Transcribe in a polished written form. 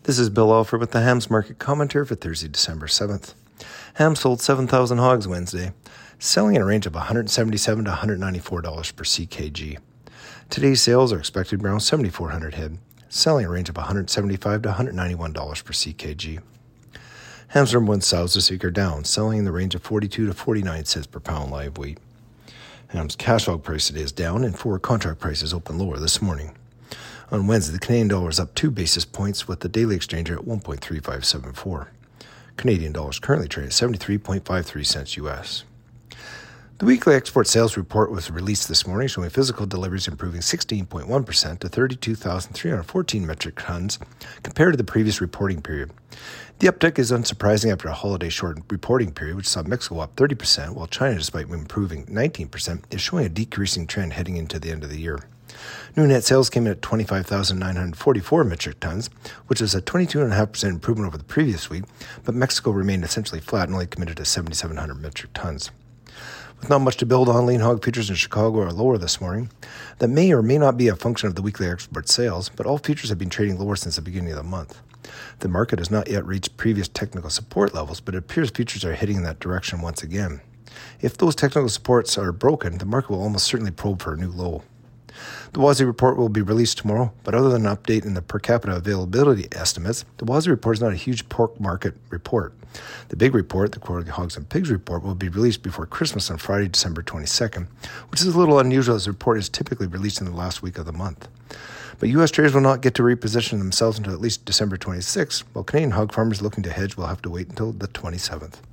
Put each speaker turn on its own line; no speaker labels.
This is Bill Alford with the Hams Market Commentary for Thursday, December 7th. Hams sold 7,000 hogs Wednesday, selling in a range of $177 to $194 per CKG. Today's sales are expected around 7,400 head, selling in a range of $175 to $191 per CKG. Hams number one sows this week are down, selling in the range of 42 to 49 cents per pound live weight. Hams cash hog price today is down, and forward contract prices open lower this morning. On Wednesday, the Canadian dollar is up 2 basis points with the daily exchanger at 1.3574. Canadian dollar is currently trading at 73.53 cents U.S. The weekly export sales report was released this morning, showing physical deliveries improving 16.1% to 32,314 metric tons compared to the previous reporting period. The uptick is unsurprising after a holiday-shortened reporting period, which saw Mexico up 30%, while China, despite improving 19%, is showing a decreasing trend heading into the end of the year. New net sales came in at 25,944 metric tons, which is a 22.5% improvement over the previous week, but Mexico remained essentially flat and only committed to 7,700 metric tons. With not much to build on, lean hog futures in Chicago are lower this morning. That may or may not be a function of the weekly export sales, but all futures have been trading lower since the beginning of the month. The market has not yet reached previous technical support levels, but it appears futures are heading in that direction once again. If those technical supports are broken, the market will almost certainly probe for a new low. The WASDE report will be released tomorrow, but other than an update in the per capita availability estimates, the WASDE report is not a huge pork market report. The big report, the quarterly hogs and pigs report, will be released before Christmas on Friday, December 22nd, which is a little unusual as the report is typically released in the last week of the month. But U.S. traders will not get to reposition themselves until at least December 26th, while Canadian hog farmers looking to hedge will have to wait until the 27th.